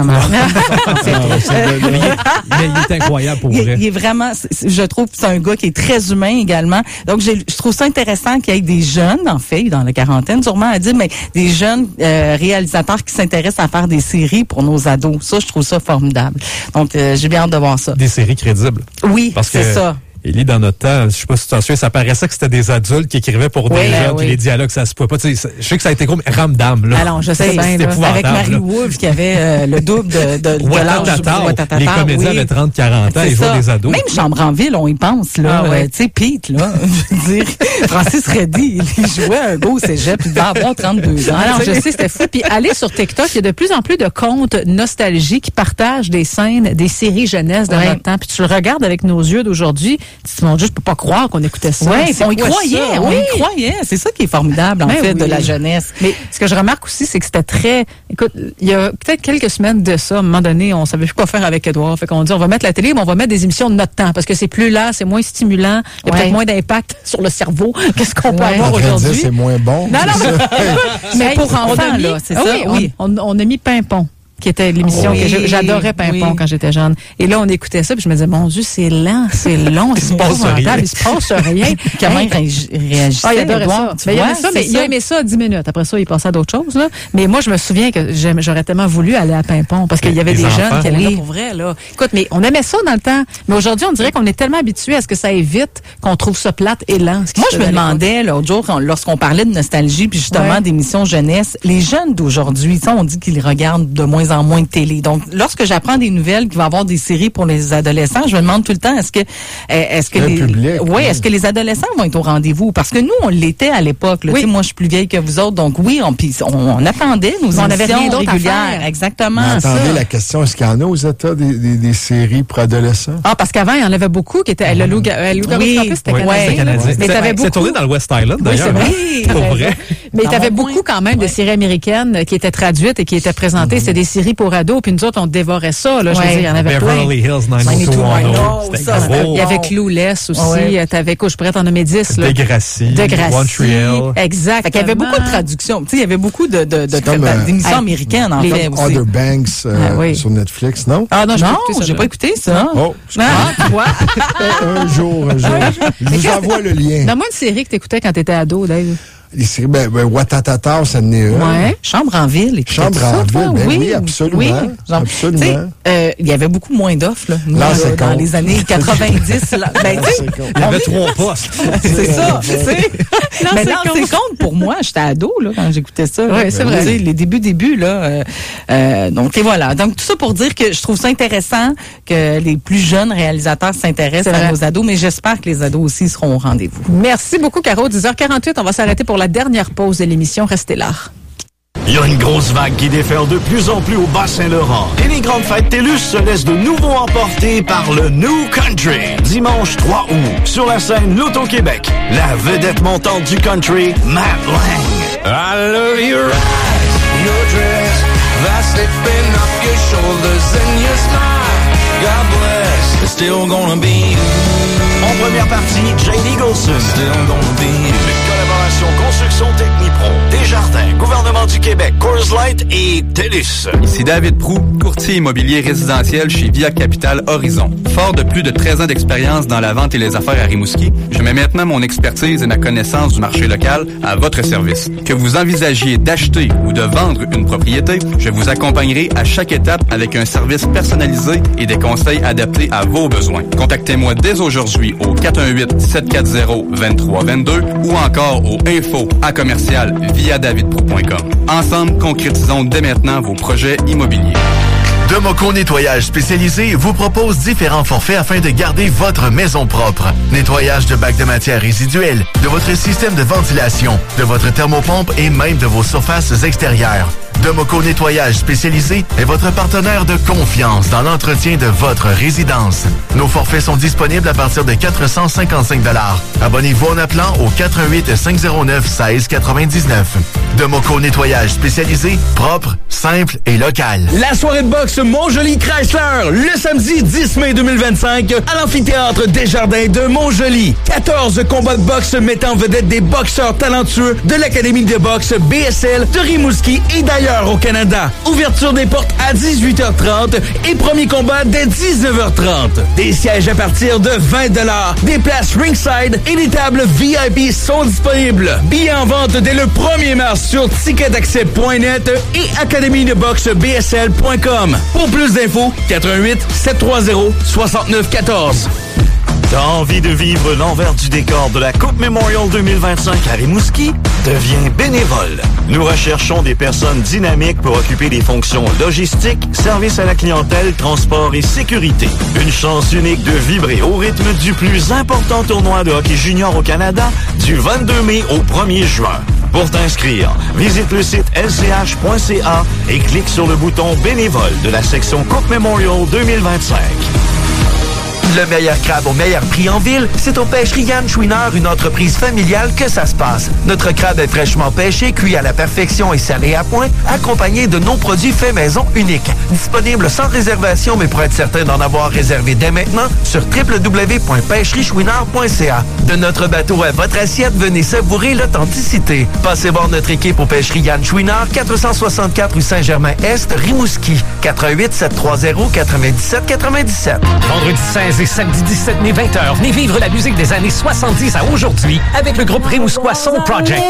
vraiment. Il est incroyable pour vrai. Il est vraiment, je trouve que c'est un gars qui est très humain également. Donc, je trouve ça intéressant qu'il y ait des jeunes, en fait, dans la quarantaine, sûrement à dire, mais des jeunes réalisateurs qui s'intéressent à faire des séries pour nos ados. Ça, je trouve ça formidable. Donc, j'ai bien hâte de voir ça. Des séries crédibles. Oui, c'est ça. Élie, dans notre temps, je sais pas si tu t'en souviens, ça paraissait que c'était des adultes qui écrivaient pour des jeunes, puis les dialogues, ça se pouvait pas. Tu sais, je sais que ça a été gros, mais Ramdam, là. Alors, je sais bien, avec Marie Wolfe, qui avait le double de l'âge. Les comédiens avaient 30-40 ans, ils jouaient des ados. Même Chambre en ville, on y pense, là. Tu sais, Pete, là, je veux dire, Francis Reddy, il jouait un beau cégep, il devait avoir 32 ans. Alors, je sais, c'était fou. Puis, aller sur TikTok, il y a de plus en plus de comptes nostalgie qui partagent des scènes, des séries jeunesse de notre temps. Puis, tu le regardes avec nos yeux d'aujourd'hui, tu te dis, mon Dieu, je peux pas croire qu'on écoutait ça. Oui, on y croyait. C'est ça qui est formidable, en fait, de la jeunesse. Mais ce que je remarque aussi, c'est que c'était très... Écoute, il y a peut-être quelques semaines de ça, à un moment donné, on savait plus quoi faire avec Édouard. Fait qu'on dit, on va mettre la télé, mais on va mettre des émissions de notre temps, parce que c'est plus là, c'est moins stimulant, il y a peut-être moins d'impact sur le cerveau. Qu'est-ce qu'on peut avoir aujourd'hui? C'est moins bon. Non, mais pour enfants, là, c'est ça. Oui, on a mis Pimpon, qui était l'émission que j'adorais Pimpon quand j'étais jeune. Et là, on écoutait ça, puis je me disais, mon Dieu, c'est lent, c'est long, c'est épouvantable, il se passe rien. Comment il réagissait? Il adorait ça. Il aimait ça, mais il aimait ça à 10 minutes. Après ça, il passait à d'autres choses, là. Mais moi, je me souviens que j'aurais tellement voulu aller à Pimpon, parce qu'il y avait des jeunes qui allaient là pour vrai, là. Écoute, mais on aimait ça dans le temps. Mais aujourd'hui, on dirait qu'on est tellement habitué à ce que ça évite qu'on trouve ça plate et lent. Moi, je me demandais, l'autre jour, lorsqu'on parlait de nostalgie, puis justement d'émissions jeunesse, les jeunes d'aujourd'hui, on dit qu'ils regardent de moins en moins de télé. Donc, lorsque j'apprends des nouvelles qu'il va y avoir des séries pour les adolescents, je me demande tout le temps, est-ce que est-ce que les adolescents vont être au rendez-vous? Parce que nous, on l'était à l'époque. Moi, je suis plus vieille que vous autres, donc oui, on attendait nos émissions avait rien d'autre régulières. À faire. Exactement. Mais attendez, la question, est-ce qu'il y en a aux États des séries pour adolescents? Ah, parce qu'avant, il y en avait beaucoup qui étaient... Le Loup-garou frappé, c'était canadien. Mais t'avais beaucoup... C'est tourné dans le West Island, d'ailleurs. Oui, c'est vrai. Mais t'avais beaucoup quand même de séries américaines qui étaient traduites et qui étaient présentées. C'était des séries pour ados, puis nous autres, on dévorait ça. Là, je veux dire, il y en avait plein. Beverly Hills 90210. Il y avait Clueless aussi. T'avais quoi? Je pourrais t'en nommer 10. Degrassi. Montreal. Exact. Il y avait beaucoup de traductions. Il y avait beaucoup d'émissions américaines, en fait. Aussi. Outer Banks sur Netflix, non? Ah non, j'ai pas écouté ça. Oh, quoi? Un jour. Je vous envoie le lien. Donne-moi une série que t'écoutais quand t'étais ado, Dave. Les séries, Watatata, ça n'est Ouais. Chambre en ville. Chambre en ville, oui, absolument. Oui. Absolument. Il y avait beaucoup moins d'offres, là, dans les années 90. Là. Il y avait 3 postes. C'est ça, tu sais. Mais là, c'est compte pour moi. J'étais ado, là, quand j'écoutais ça. Oui, c'est vrai. Les débuts, là. Donc, et voilà. Donc, tout ça pour dire que je trouve ça intéressant que les plus jeunes réalisateurs s'intéressent à nos ados, mais j'espère que les ados aussi seront au rendez-vous. Merci beaucoup, Caro. 10h48, on va s'arrêter pour la dernière pause de l'émission. Restez là. Il y a une grosse vague qui déferle de plus en plus au Bas-Saint-Laurent. Et les grandes fêtes TELUS se laissent de nouveau emporter par le New Country. Dimanche 3 août, sur la scène L'Auto-Québec, la vedette montante du country, Matt Lang. I love your eyes, your dress, that's slipping off your shoulders and your smile. God bless, it's still gonna be you. En première partie, Jane Eagleson. Still gonna be you. Une collaboration Construction Technipro, Desjardins, Gouvernement du Québec, Coors Light et TELUS. Ici David Proux, courtier immobilier résidentiel chez Via Capital Horizon. Fort de plus de 13 ans d'expérience dans la vente et les affaires à Rimouski, je mets maintenant mon expertise et ma connaissance du marché local à votre service. Que vous envisagiez d'acheter ou de vendre une propriété, je vous accompagnerai à chaque étape avec un service personnalisé et des conseils adaptés à vos besoins. Contactez-moi dès aujourd'hui au 418-740-2322 ou encore au info@viadavidpro.com. Ensemble, concrétisons dès maintenant vos projets immobiliers. Democo Nettoyage spécialisé vous propose différents forfaits afin de garder votre maison propre. Nettoyage de bacs de matière résiduelle, de votre système de ventilation, de votre thermopompe et même de vos surfaces extérieures. Democo Nettoyage spécialisé est votre partenaire de confiance dans l'entretien de votre résidence. Nos forfaits sont disponibles à partir de 455 $. Abonnez-vous en appelant au 418-509-1699. Democo Nettoyage spécialisé, propre, simple et local. La soirée de boxe Montjoli Chrysler, le samedi 10 mai 2025 à l'amphithéâtre Desjardins de Montjoli. 14 combats de boxe mettant en vedette des boxeurs talentueux de l'Académie de boxe BSL de Rimouski et d'ailleurs meilleurs au Canada. Ouverture des portes à 18h30 et premier combat dès 19h30. Des sièges à partir de 20 $. Des places ringside et des tables VIP sont disponibles. Billets en vente dès le 1er mars sur ticketaccès.net et academyboxbsl.com. Pour plus d'infos, 88-730-6914. T'as envie de vivre l'envers du décor de la Coupe Memorial 2025 à Rimouski? Deviens bénévole. Nous recherchons des personnes dynamiques pour occuper des fonctions logistiques, service à la clientèle, transport et sécurité. Une chance unique de vibrer au rythme du plus important tournoi de hockey junior au Canada du 22 mai au 1er juin. Pour t'inscrire, visite le site lch.ca et clique sur le bouton bénévole de la section Coupe Memorial 2025. Le meilleur crabe au meilleur prix en ville, c'est aux pêcheries Yann Chouinard, une entreprise familiale, que ça se passe. Notre crabe est fraîchement pêché, cuit à la perfection et salé à point, accompagné de nos produits faits maison uniques. Disponible sans réservation, mais pour être certain d'en avoir réservé dès maintenant, sur www.pêcheriechouinard.ca. De notre bateau à votre assiette, venez savourer l'authenticité. Passez voir notre équipe aux pêcheries Yann Chouinard, 464 rue Saint-Germain-Est, Rimouski. 88-730-97-97. Vendredi 16 et samedi 17 mai 20h, venez vivre la musique des années 70 à aujourd'hui avec le groupe Rimouskois Soul Project.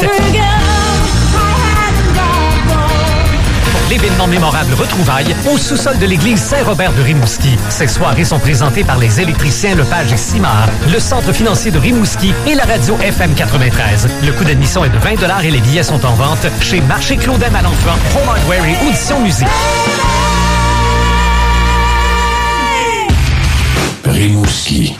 Pour l'événement mémorable Retrouvailles au sous-sol de l'église Saint-Robert de Rimouski. Ces soirées sont présentées par les électriciens Lepage et Simard, le centre financier de Rimouski et la radio FM 93. Le coût d'admission est de 20 $ et les billets sont en vente chez Marché Claudin Malenfant, Home Hardware et Audition Musique. Rimouski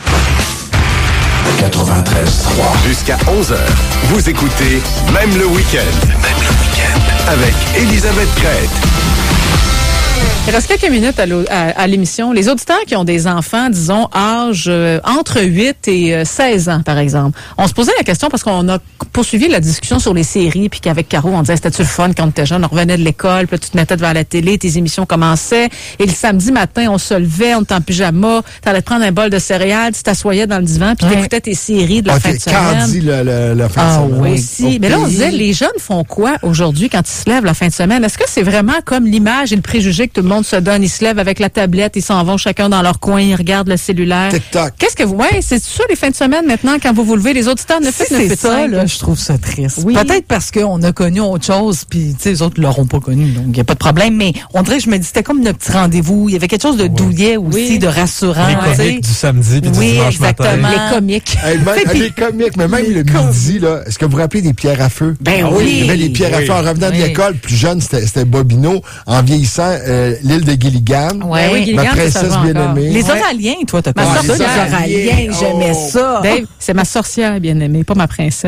93.3. Jusqu'à 11h, vous écoutez Même le week-end. Même le week-end. Avec Elisabeth Crête. Il reste quelques minutes à l'émission. Les auditeurs qui ont des enfants, disons, âge entre 8 et 16 ans, par exemple. On se posait la question parce qu'on a poursuivi la discussion sur les séries, puis qu'avec Caro, on disait, c'était-tu le fun quand on était jeune? On revenait de l'école, puis là, tu te mettais devant la télé, tes émissions commençaient, et le samedi matin, on se levait, on était en pyjama, t'allais te prendre un bol de céréales, tu t'assoyais dans le divan, puis t'écoutais tes séries de la fin de semaine. Candy, la fin de semaine. Oui, aussi. Mais là, on disait, les jeunes font quoi aujourd'hui quand ils se lèvent la fin de semaine? Est-ce que c'est vraiment comme l'image et le préjugé que tout le monde se donne? Ils se lèvent avec la tablette, ils s'en vont chacun dans leur coin, ils regardent le cellulaire. TikTok. Qu'est-ce que vous... Ouais, c'est ça les fins de semaine maintenant quand vous vous levez, les auditeurs ne faites c'est ça, là, je trouve ça triste. Oui. Peut-être parce qu'on a connu autre chose, puis tu sais, les autres l'auront pas connu, donc il n'y a pas de problème, mais on dirait que je me dis, c'était comme notre petit rendez-vous. Il y avait quelque chose de douillet aussi, de rassurant. Les comiques du samedi puis du dimanche matin. Les comiques. Les comiques, mais même le midi, là, est-ce que vous vous rappelez des pierres à feu? Ben oui. Il y avait les pierres à feu en revenant de l'école, plus jeune, c'était Bobino. En vieillissant, l'île de Gilligan. Ouais. Oui, Gilligan, ma princesse bien-aimée. Les Oraliens, toi, t'as ma sorcière. Les Oraliens, j'aimais ça. Dave, c'est ma sorcière bien-aimée, pas ma princesse.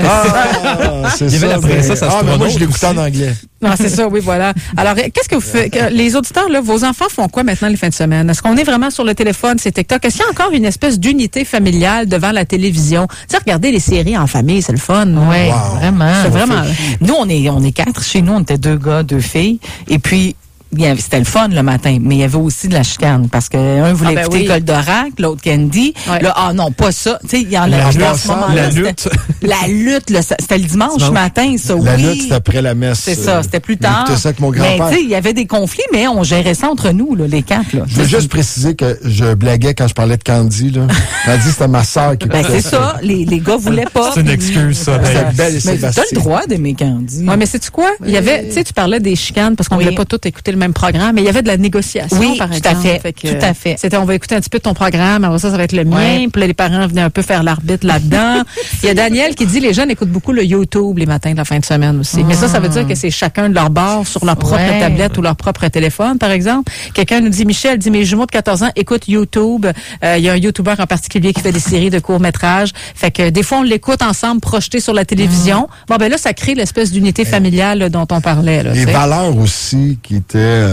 C'est il y avait la princesse mais moi, je l'écoutais en anglais. Non, c'est ça, oui, voilà. Alors, qu'est-ce que vous faites? Les auditeurs, là, vos enfants font quoi maintenant les fins de semaine? Est-ce qu'on est vraiment sur le téléphone, c'est TikTok? Est-ce qu'il y a encore une espèce d'unité familiale devant la télévision? Tu sais, regarder les séries en famille, c'est le fun. Oui, vraiment. C'est vraiment. Nous, on est 4 chez nous, on était 2 gars, 2 filles. Et puis, c'était le fun le matin, mais il y avait aussi de la chicane parce que un voulait écouter École d'Oracle, l'autre Candy. Ouais. Là, non, pas ça. Tu sais, il y en a en ce moment-là. La lutte. La lutte, là, c'était le dimanche matin, ça, La lutte, c'était après la messe. C'est ça, c'était plus tard. J'écoutais ça avec mon grand-père. Mais tu sais, il y avait des conflits, mais on gérait ça entre nous, là, les 4. Là. Je veux juste préciser que je blaguais quand je parlais de Candy. Là. Candy, c'était ma sœur qui c'est ça. Les gars voulaient pas. C'est une excuse, ça. Mais t'as le droit d'aimer Candy. Oui, mais sais-tu quoi? Il y avait, tu sais, tu parlais des chicanes parce qu'on voulait pas tous écouter le même programme, mais il y avait de la négociation, par exemple. Tout à fait. C'était, on va écouter un petit peu de ton programme, alors ça va être le mien. Puis là, les parents venaient un peu faire l'arbitre là-dedans. Il y a Daniel qui dit, les jeunes écoutent beaucoup le YouTube les matins de la fin de semaine aussi. Mais ça veut dire que c'est chacun de leur bord sur leur propre tablette ou leur propre téléphone, par exemple. Quelqu'un nous dit, Michel dit, mes jumeaux de 14 ans écoutent YouTube. Il y a un YouTuber en particulier qui fait des séries de courts-métrages. Fait que des fois, on l'écoute ensemble projeté sur la télévision. Bon, ben là, ça crée l'espèce d'unité familiale dont on parlait. Là, les valeurs aussi qui étaient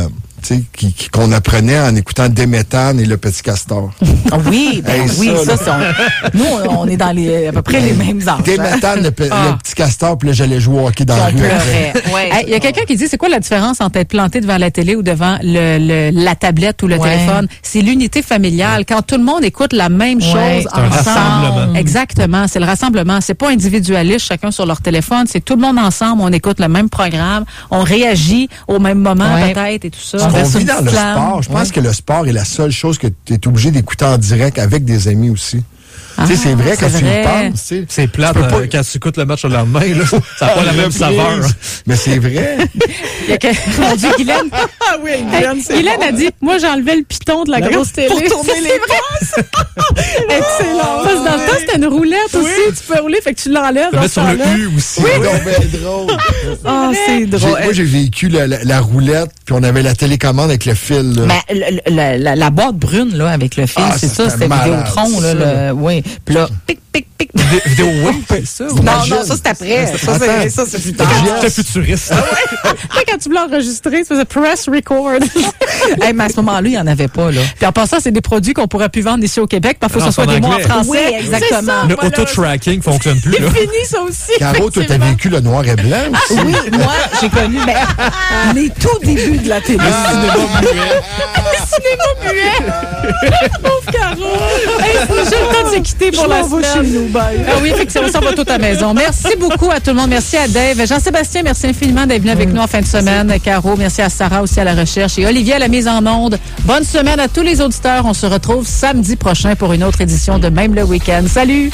qu'on apprenait en écoutant Déméthane et Le Petit Castor. Oui, nous, on est dans à peu près les mêmes âges. Déméthane, le Petit Castor, puis là, j'allais jouer au hockey dans la rue. Il y a quelqu'un qui dit, c'est quoi la différence entre être planté devant la télé ou devant la tablette ou le téléphone? C'est l'unité familiale. Quand tout le monde écoute la même chose ensemble. Exactement. C'est le rassemblement. C'est pas individualiste, chacun sur leur téléphone. C'est tout le monde ensemble. On écoute le même programme. On réagit au même moment, peut-être, et tout ça. On vit dans le sport. Je pense que le sport est la seule chose que tu es obligé d'écouter en direct avec des amis aussi. C'est vrai quand tu y penses. C'est plate quand tu écoutes le match le lendemain. Là, ça n'a pas la même saveur. Mais c'est vrai. Mon Dieu, Guylaine. Guylaine a dit, moi, j'enlevais le piton de la grosse télé. Pour tourner les passes. Excellent. Parce que dans le temps, c'était une roulette aussi. Tu peux rouler, fait que tu l'enlèves. Tu peux mettre sur le U aussi. Oui, c'est drôle. C'est drôle. Moi, j'ai vécu la roulette, puis on avait la télécommande avec le fil. Mais la boîte brune, là, avec le fil, c'est ça, c'était Vidéotron, là. Oui. Puis là, pic. Vidéo Wave, ça? Non, ça, c'est après. Ça, c'est plus tard. C'était futuriste. Quand tu voulais enregistrer, tu faisais press record. Mais à ce moment-là, il n'y en avait pas, là. Puis en passant, c'est des produits qu'on pourrait plus vendre ici au Québec, parce qu'il faut que ce soit des mots en français. Oui, exactement. Le auto-tracking ne fonctionne plus. C'est fini, ça aussi. Caro, toi, t'as vécu le noir et blanc aussi. Oui, moi, j'ai connu les tout débuts de la télé. Le cinéma muet. Pauvre Caro. J'ai le temps de se quitter pour la semaine. Oui, effectivement, ça va tout à la maison. Merci beaucoup à tout le monde. Merci à Dave. Jean-Sébastien, merci infiniment d'être venu avec nous en fin de semaine. Caro, merci à Sarah aussi à la recherche et Olivier à la mise en onde. Bonne semaine à tous les auditeurs. On se retrouve samedi prochain pour une autre édition de Même le Week-end. Salut!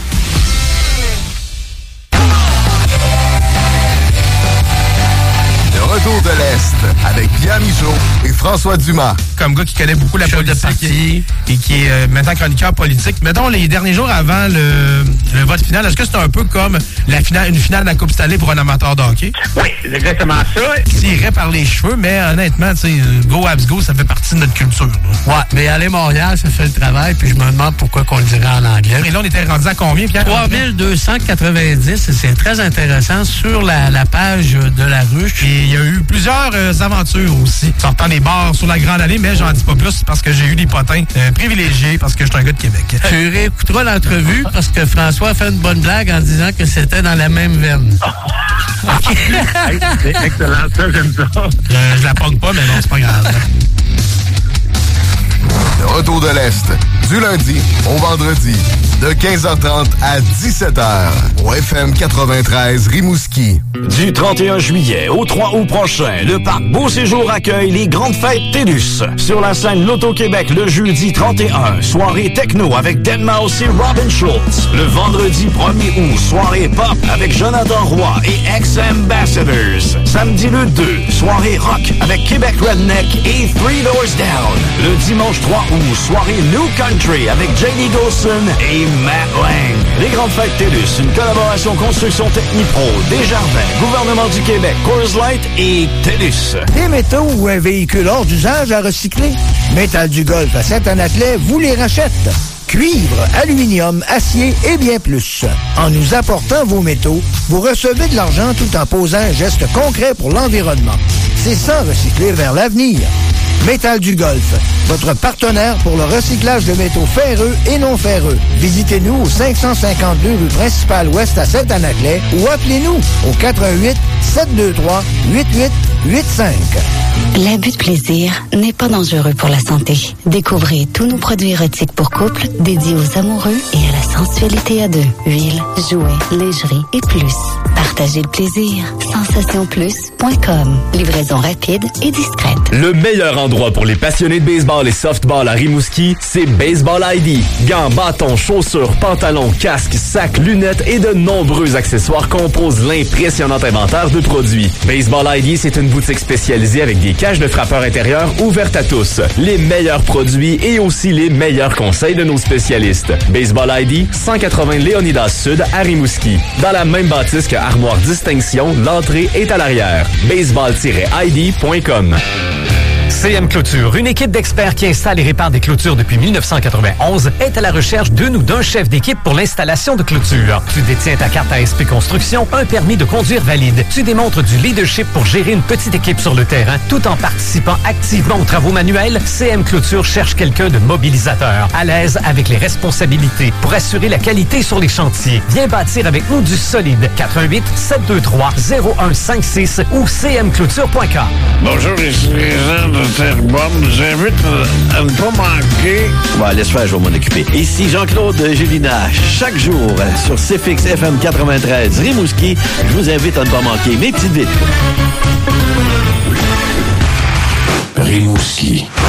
Retour de l'Est avec Pierre Michaud et François Dumas. Comme gars qui connaît beaucoup la politique de parti et qui est maintenant chroniqueur politique. Mettons, les derniers jours avant le vote final, est-ce que c'est un peu comme une finale de la Coupe Stanley pour un amateur de hockey? Oui, c'est exactement ça. Tiré par les cheveux, mais honnêtement, tu sais, go Habs go, ça fait partie de notre culture. Là. Ouais, mais aller Montréal, ça fait le travail, puis je me demande pourquoi qu'on le dirait en anglais. Et là, on était rendu à combien, Pierre? 3290, c'est très intéressant sur la page de la ruche. Et il y a eu plusieurs aventures aussi, sortant des bars sur la Grande Allée, mais j'en dis pas plus parce que j'ai eu des potins privilégiés parce que je suis un gars de Québec. Tu réécouteras l'entrevue parce que François a fait une bonne blague en disant que c'était dans la même veine. C'est excellent, ça, j'aime ça. Je la pogne pas, mais non, c'est pas grave. Le Retour de l'Est, du lundi au vendredi, de 15h30 à 17h, au FM 93 Rimouski. Du 31 juillet au 3 août prochain, le parc Beau Séjour accueille les grandes fêtes TELUS. Sur la scène Loto-Québec le jeudi 31, soirée techno avec Deadmau5 et Robin Schultz. Le vendredi 1er août, soirée pop avec Jonathan Roy et Ex-Ambassadors. Samedi le 2, soirée rock avec Québec Redneck et Three Doors Down. Le dimanche 3 août, soirée New Country avec J.D. Golson et Matt Lang. Les grandes fêtes TELUS, une collaboration Construction Technipro, Desjardins, Gouvernement du Québec, Coors Light et TELUS. Des métaux ou un véhicule hors d'usage à recycler? Métal du Golfe à Saint-Anaclet vous les rachète. Cuivre, aluminium, acier et bien plus. En nous apportant vos métaux, vous recevez de l'argent tout en posant un geste concret pour l'environnement. C'est ça, recycler vers l'avenir. Métal du Golfe, votre partenaire pour le recyclage de métaux ferreux et non ferreux. Visitez-nous au 552 rue principale ouest à Saint-Anaclet ou appelez-nous au 88 723 8885. L'abus de plaisir n'est pas dangereux pour la santé. Découvrez tous nos produits érotiques pour couple dédiés aux amoureux et à la sensualité à deux. Huile, jouets, lingerie et plus. Partagez le plaisir. SensationPlus.com. Livraison rapide et discrète. Le meilleur endroit pour les passionnés de baseball et softball à Rimouski, c'est Baseball ID. Gants, bâtons, chaussures, pantalons, casques, sacs, lunettes et de nombreux accessoires composent l'impressionnant inventaire de produits. Baseball ID, c'est une boutique spécialisée avec des cages de frappeurs intérieurs ouvertes à tous, les meilleurs produits et aussi les meilleurs conseils de nos spécialistes. Baseball ID, 180 Léonidas Sud à Rimouski. Dans la même bâtisse que Armoire Distinction, l'entrée est à l'arrière. Baseball-ID.com. CM Clôture, une équipe d'experts qui installe et répare des clôtures depuis 1991, est à la recherche d'une ou d'un chef d'équipe pour l'installation de clôtures. Tu détiens ta carte ASP Construction, un permis de conduire valide. Tu démontres du leadership pour gérer une petite équipe sur le terrain, tout en participant activement aux travaux manuels. CM Clôture cherche quelqu'un de mobilisateur, à l'aise avec les responsabilités, pour assurer la qualité sur les chantiers. Viens bâtir avec nous du solide. 88 723 0156 ou cmclôture.com. Bonjour, ici Jean de Terrebonne. Je vous invite à ne pas manquer. Laisse faire, je vais m'en occuper. Ici Jean-Claude Gélina. Chaque jour, sur CFX FM 93 Rimouski, je vous invite à ne pas manquer mes petites vites. Rimouski.